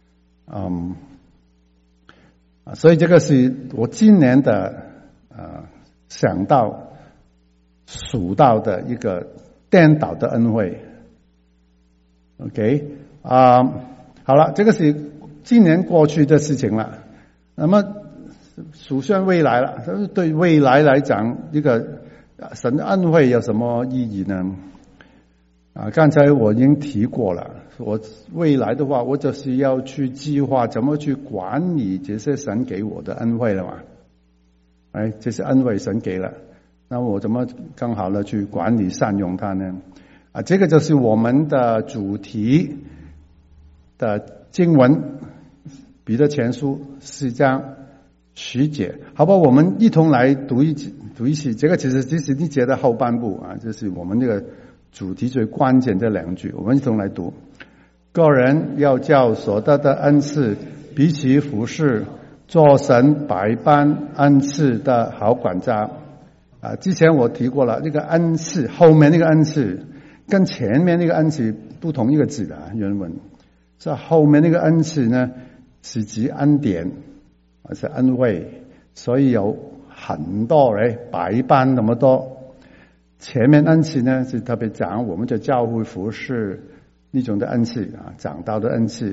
所以这个是我今年的想到数到的一个颠倒的恩惠。OK 好了，这个是今年过去的事情了。那么数算未来了，对未来来讲，一个神的恩惠有什么意义呢？刚才我已经提过了，我未来的话，我就是要去计划怎么去管理这些神给我的恩惠了嘛。这些恩惠神给了，那我怎么更好的去管理善用它呢？这个就是我们的主题的经文，彼得前书4章10节，好吧，我们一同来读一次。这个其实是一节的后半部就是我们这个主题最关键的2句，我们一同来读。个人要叫所得的恩赐彼此服侍，做神百般恩赐的好管家。之前我提过了，这个恩赐后面那个恩赐跟前面那个恩赐不同一个字的原文，这后面那个恩赐呢是指恩典，是恩惠，所以有很多百般那么多。前面恩赐呢是特别讲我们的教会服侍那种的恩赐讲道的恩赐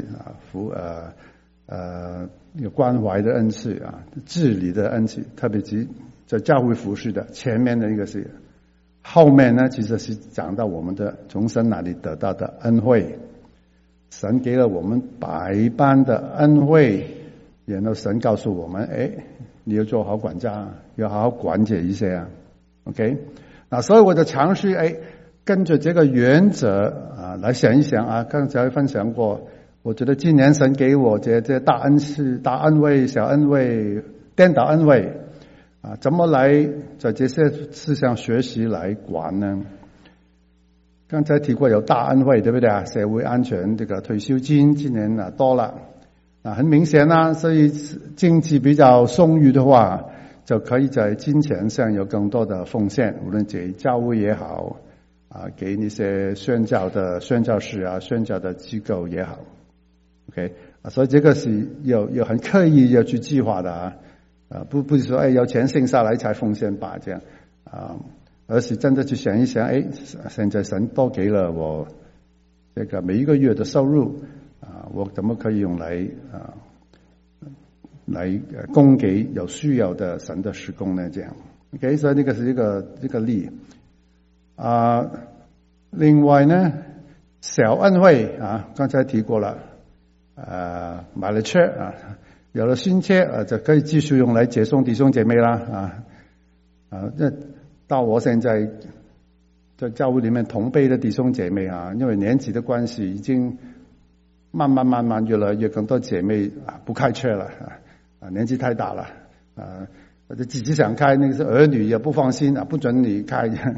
有关怀的恩赐治理的恩赐，特别指在教会服侍的。前面的一个是，后面呢其实是讲到我们的从神那里得到的恩惠，神给了我们百般的恩惠，然后神告诉我们你要做好管家，要好好管这一些OK， 所以我就尝试跟着这个原则来想一想刚才分享过，我觉得今年神给我这大恩赐、大恩惠、小恩惠、颠倒恩惠怎么来在这些事上学习来管呢？刚才提过有大恩惠，对不对社会安全这个退休金今年多了很明显所以经济比较充裕的话，就可以在金钱上有更多的奉献，无论给教会也好给那些宣教士宣教的机构也好 OK 所以这个是有很刻意要去计划的不是说有钱剩下来才奉献吧这样而是真的去想一想现在神都给了我这个每一个月的收入我怎么可以用来供给有需要的神的事工呢？这样 OK， 所以那个是一个例另外呢，小恩惠刚才提过了买了车有了新车就可以继续用来接送弟兄姐妹啦那到我现在在教会里面同辈的弟兄姐妹因为年纪的关系，已经慢慢越来越更多姐妹不开车了年纪太大了或者自己想开，那个是儿女也不放心不准你开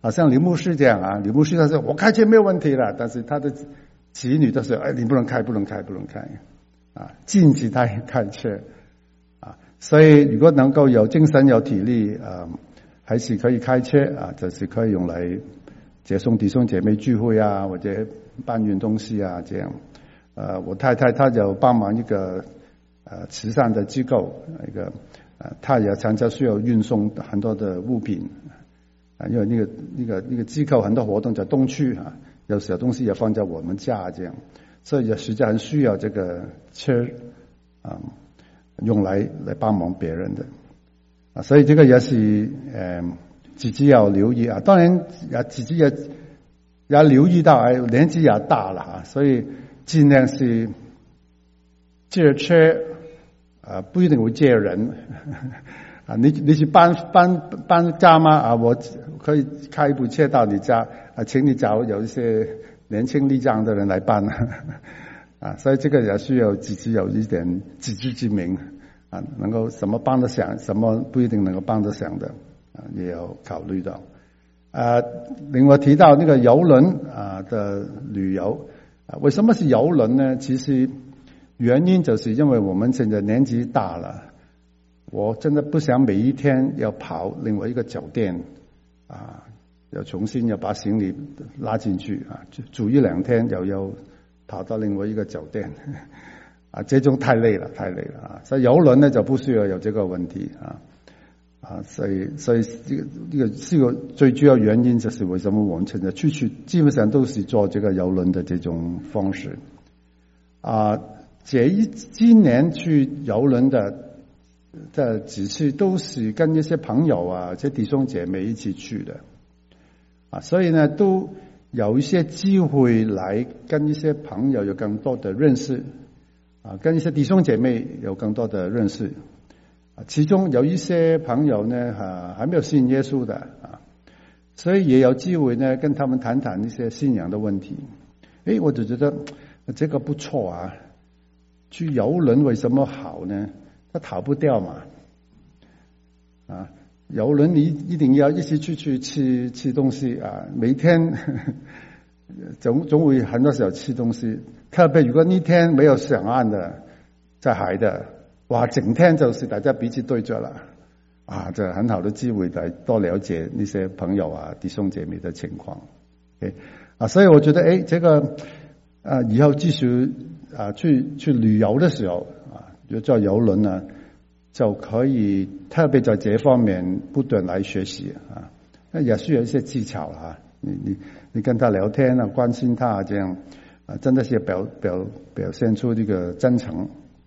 好像李牧师这样啊，李牧师他说我开车没有问题了，但是他的子女都说哎你不能开啊，禁止他开车啊。所以如果能够有精神有体力还是可以开车啊，就是可以用来接送弟兄姐妹聚会啊，或者搬运东西啊这样。我太太她就帮忙一个慈善的机构，她也常常需要运送很多的物品因为那个机构很多活动在东区啊，有时候东西也放在我们家这样，所以也实际很需要这个车用来帮忙别人的所以这个也是自己要留意当然自己也留意到年纪也大了所以尽量是借车不一定会借人你去搬家吗我可以开一部车到你家请你找有一些年轻力壮的人来搬所以这个也需要自己有一点自知之明能够什么帮得上，什么不一定能够帮得上的也要考虑到另外提到那个邮轮的旅游为什么是邮轮呢？其实原因就是因为我们现在年纪大了，我真的不想每一天要跑另外一个酒店要重新要把行李拉进去住一两天又要跑到另外一个酒店这种太累了所以邮轮呢就不需要有这个问题所以这个是个最主要原因，就是为什么我们现在去基本上都是坐这个邮轮的这种方式今年去邮轮的几次都是跟一些朋友这弟兄姐妹一起去的所以呢都有一些机会来跟一些朋友有更多的认识跟一些弟兄姐妹有更多的认识其中有一些朋友呢还没有信耶稣的所以也有机会呢跟他们谈谈一些信仰的问题我就觉得这个不错去邮轮为什么好呢？它逃不掉嘛邮轮你一定要一起出去吃东西每天总会很多时候吃东西，特别如果那天没有上岸的在海的哇，整天就是大家彼此对着了这很好的机会来多了解那些朋友弟兄姐妹的情况所以我觉得这个以后继续去旅游的时候就坐邮轮呢就可以特别在这方面不断来学习也需要一些技巧你跟他聊天关心他这样真的是表现出这个真诚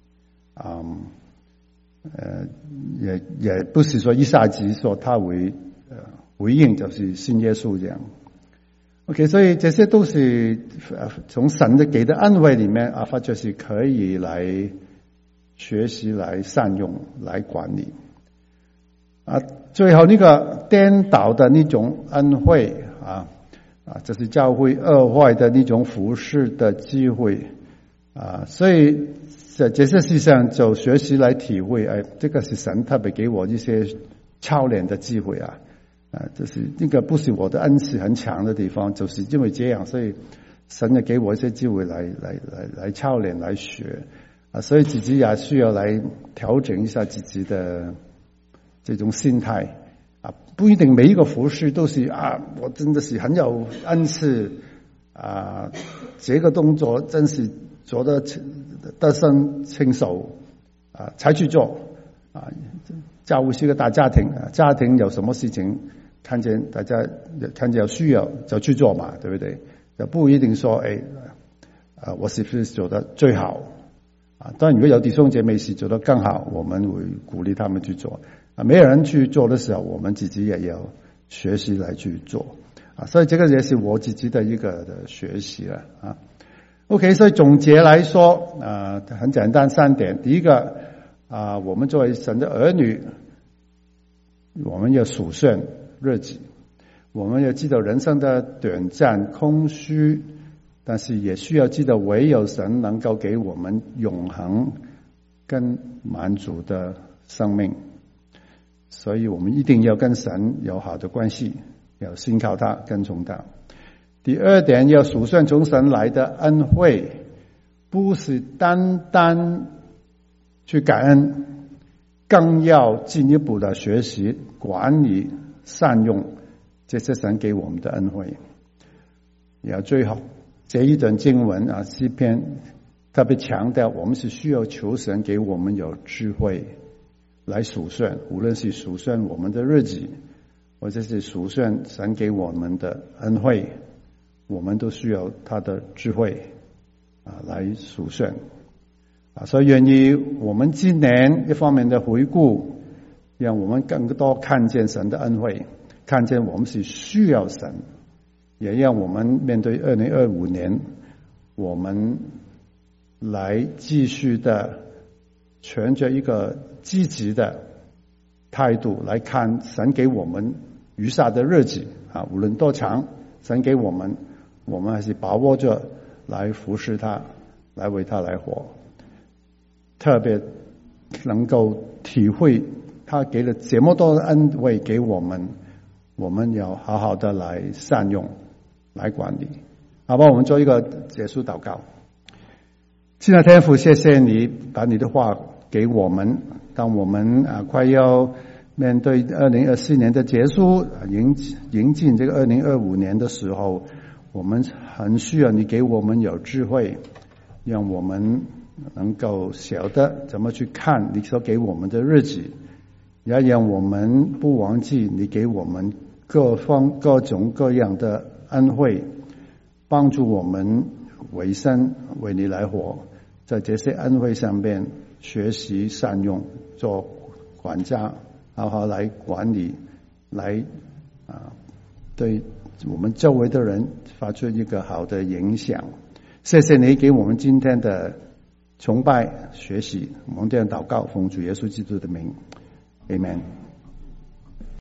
也不是说一下子说他会回应就是信耶稣这样 OK 所以这些都是从神的给的安慰里面发觉是可以来学习来善用来管理最后那个颠倒的那种恩惠这是教会恶坏的那种服侍的机会所以这些事上就学习来体会这个是神特别给我一些操练的机会就是那个不是我的恩赐很强的地方，就是因为这样，所以神也给我一些机会来操练来学所以自己也需要来调整一下自己的这种心态不一定每一个服事都是我真的是很有恩赐这个动作真是做得心清手才去做教会是个大家庭家庭有什么事情看见大家看见有需要就去做嘛，对不对？也不一定说我是不是做得最好当然如果有弟兄姐妹是做得更好，我们会鼓励他们去做没有人去做的时候，我们自己也要学习来去做所以这个也是我自己的一个的学习了OK 所以总结来说很简单3点。第一个我们作为神的儿女，我们要数算日子，我们要知道人生的短暂空虚，但是也需要知道唯有神能够给我们永恒跟满足的生命，所以我们一定要跟神有好的关系要信靠他，跟从他。第二点，要数算从神来的恩惠，不是单单去感恩，更要进一步的学习管理善用这些神给我们的恩惠。也最好这一段经文诗篇特别强调，我们是需要求神给我们有智慧来数算，无论是数算我们的日子，或者是数算神给我们的恩惠，我们都需要他的智慧来数算所以愿意我们今年一方面的回顾，让我们更多看见神的恩惠，看见我们是需要神，也让我们面对2025年，我们来继续的存着一个积极的态度来看神给我们余下的日子无论多长，神给我们还是把握着来服侍他，来为他来活，特别能够体会他给了这么多的恩惠给我们，我们要好好的来善用，来管理。好吧，我们做一个结束祷告。亲爱的天父，谢谢你把你的话给我们，当我们快要面对2024年的结束，迎进这个2025年的时候，我们很需要你给我们有智慧，让我们能够晓得怎么去看你所给我们的日子，也让我们不忘记你给我们各种各样的恩惠，帮助我们为生，为你来活，在这些恩惠上面学习善用，做管家，好好来管理，来对我们周围的人发出一个好的影响。谢谢你给我们今天的崇拜学习，我们这样祷告，奉主耶稣基督的名 Amen。